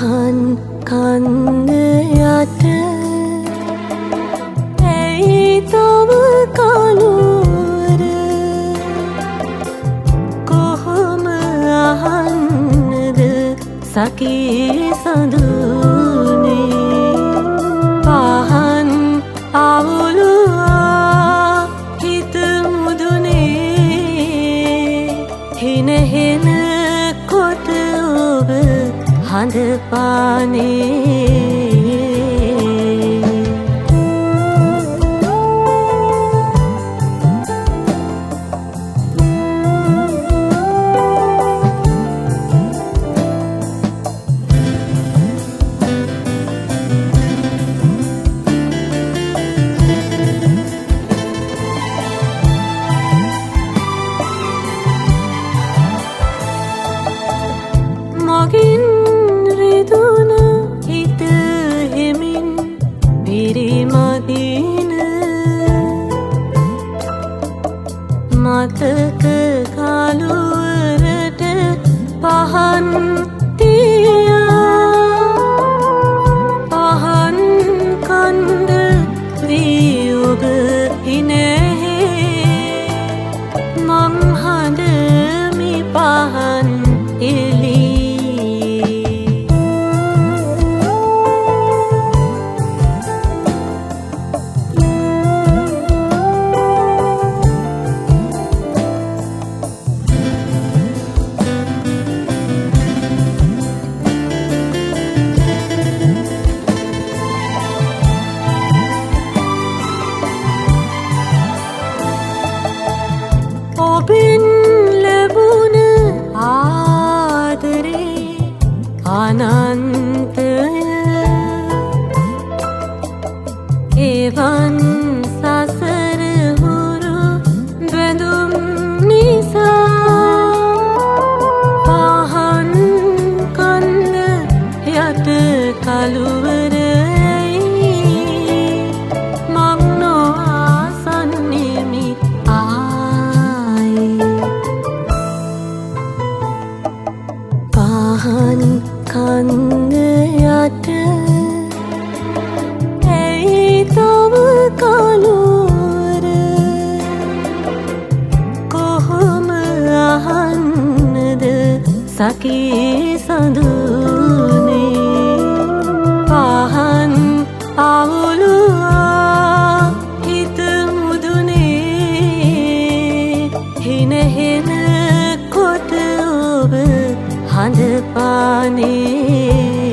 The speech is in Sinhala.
පහන් කන්න යට ඇයි තව කළුවර කොහොම අහන්නද සකී සඳුනේ පහන් අවුලුවා හිත මුදුනේ හිනහෙන කොට ඔබ හඳ පානේ මගින් රිදුන හිත හිමින් පිරිමදින මතක කළුවරට පහන් තියා පහන් කන්ද වී ඔබ හිනෙහි මං හඳමි පහන් එලි ඔබෙන් ලැබුණ ආදරේ අනන්තය එවන් සසර හුරු බැඳුම් නිසා පහන් කන්න යට කළුවරයි මං නොආසන්නෙමි පහන් කන්න යට ඇයි තව කළුවර කොහොම අහන්නද සකී සඳුනේ පහන් අවුලුවා හිත මුදුනේ හිනහෙන කොට ඔබ හඳ පානේ